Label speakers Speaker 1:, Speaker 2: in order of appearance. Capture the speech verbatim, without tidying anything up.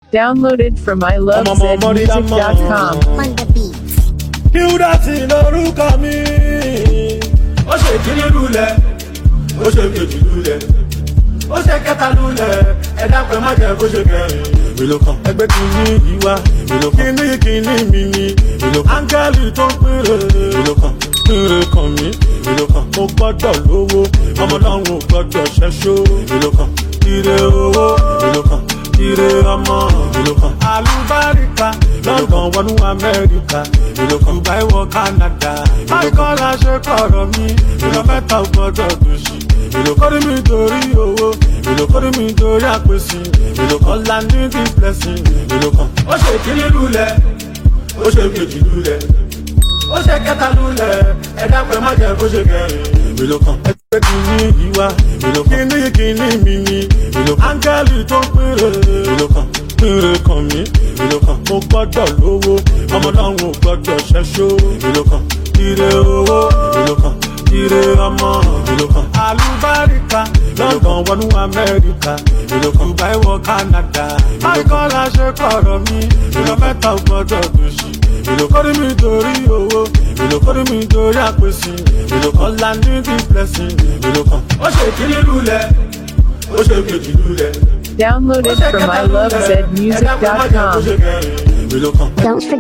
Speaker 1: Downloaded from I love zed music dot com.
Speaker 2: On the beat.
Speaker 3: Qdotty lorúkọ mi. Ó ṣe kíní lulẹ̀, ó ṣe kejì lulẹ̀, ó ṣe kẹta lulẹ̀, ẹ dápẹ́ má jẹ́ kó ṣe kẹrin. Èlò kan ẹgbẹ́ kìíní yìí wá, èlò kan kíní kíní mi ni, èlò kan áńgẹ́lì tó ń péré. Èlò kan péré kan mi, èlò kan mo gbọ́dọ̀ lówó, ọmọ náà ò gbọ́dọ̀ ṣẹ́ṣó. Èlò kan ire owó, èlò kan ire ọmọ, èlò kan àlùbáríkà, London wọnú Amẹ́ríkà, èlò kan Dubai wọ Canada. Àìkọ́lá ṣe kọ̀rọ̀ mi, èlò mẹ́ta ò gbọ́dọ̀ dòṣì. Èlò kọ́rí mi torí owó, èlò kọ́rí mi torí àpèsè. Èlò kan la ní the blessing. Èlò kan ó ṣe kíní lulẹ̀, ó ṣe kejì lulẹ̀, ó ṣe kẹta lulẹ̀, ẹ dápẹ́ má jẹ́ kó ṣe kẹrin. Èlò kan ẹgbẹ́ kìíní yìí wá, èlò kan kíní kíní mi ni, èlò kan áńgẹ́lì tó ń péré. Èlò kan péré kan mi, èlò kan mo gbọ́dọ̀ lówó, ọmọ náà ò gbọ́dọ̀ ṣẹ́ṣó. Èlò kan ire owó, èlò kan ire ọmọ, èlò kan àlùbáríkà, London wọnú Amẹ́ríkà, èlò kan Dubai wọ Canada. Àìkọ́lá ṣe kọ̀rọ̀ mi, èlò mẹ́ta ò gbọ́dọ̀ dòṣì. Èlò kọ́rí mi torí owó, èlò kọ́rí mi torí àpèsè. Èlò kan la ní the blessing. Èlò kan ó ṣe kíní lulẹ̀, ó ṣe kejì lulẹ̀.
Speaker 1: Downloaded from I love zed music dot com.
Speaker 3: Èlò kan.
Speaker 2: Don't forget.